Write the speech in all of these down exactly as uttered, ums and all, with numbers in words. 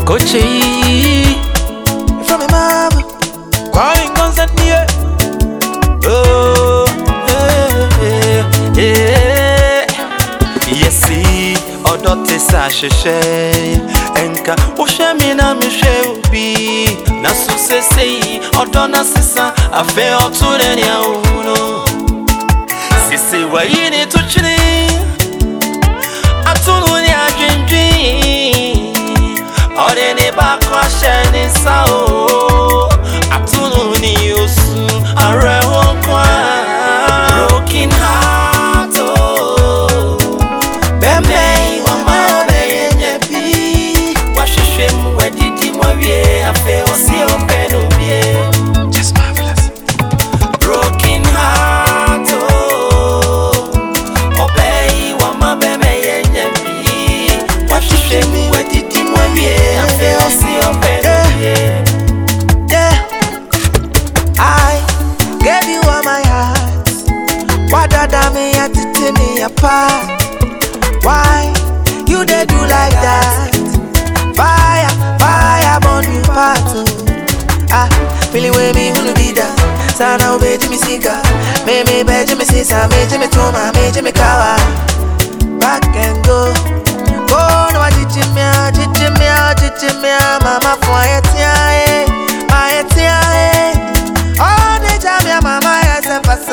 Kochi from my mama, calling constant here. Oh, yeah, yeah. Yes, see, or not this ashe. Enka, Oshamina Michelle be Nasu say, or Donna Sissa, a fair or two than you. Sissy, why you need to change? I told you I dream dream. Or any back wash and it's so. I told you soon. I read broken heart. Oh, baby, mama, baby, wash your shame. Where did you move? I feel see your pen. Just marvelous. Broken heart. Oh, obey, mama, baby, wash your shame. Where did you move? I feel see your pen. yeah. I gave you all my heart. Why did I me have to tear me apart? Why you they do like that? Fire, fire, burn you part two. Ah, really way me who be that? Sana ube Jimmy Sika, me me be Jimmy Sisa, me Jimmy Toma, me Jimmy Kawa. Back and go, go no I did Jimmy, did Jimmy, did Jimmy, mama for it yeah, my it yeah. Oh, the jam ya mama ya se pasa.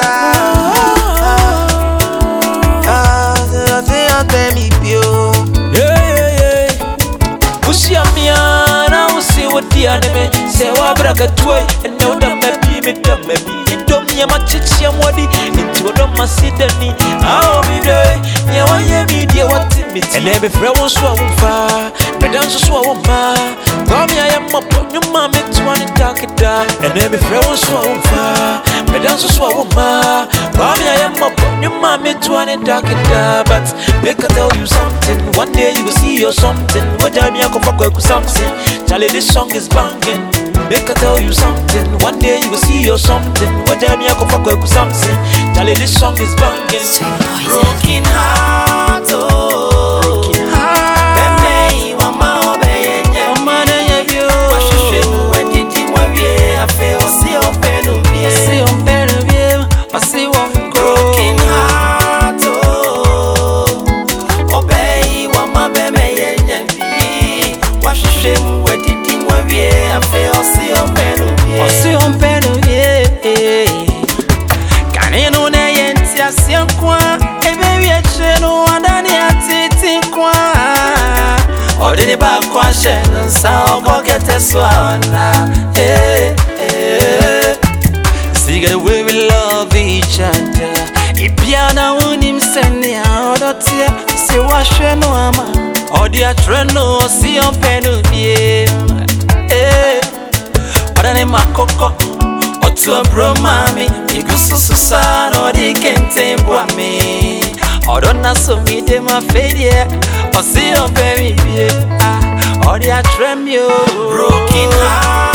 Ah, the thing on me pio. Yeah, yeah, yeah. Usi amiana, usi wadi anime. Se wabraka tuwe, eno da mebi, me da mebi. Indo miya machichi ya mwadi, into do masidani. Aho mi de, ya wanye mi diye wati miti. Ene be fre wonsu awumfa, bedansu su awuma. Kwami ya mapo, nyuma me tuwani takida. Ene be fre wonsu awumfa, bedansu su awuma. Kwami ya mapo, nyuma me tuwani takida. But make I tell you something, one day you will see your something. What time you go fuck with something? Charlie, this song is banging. Make I tell you something, one day you will see your something. What time you go fuck with something? Charlie, this song is banging. Broken heart, oh, broken heart. Baby, mama, baby, mama, baby, wash your shame. When did you want me? I feel see your pen, I see your pen, I see one broken heart, oh, oh, baby, mama, baby, wash your shame. When did you want me? I feel see your pen, I see your pen, yeah. Can you know that you see a qua? No one than the qua. Or the back question, so go get a swana. Hey, hey. See the way we love each other. If piano won't him send me out of tear, see what she no ama. Or the treno, see your pen, yeah. Hey, or the name of Coco. Or to a bro, mommy, you go so sad, or they can't take me. Or don't not so me de my failure. Or see your baby, ah, or they are tremble. Broken heart.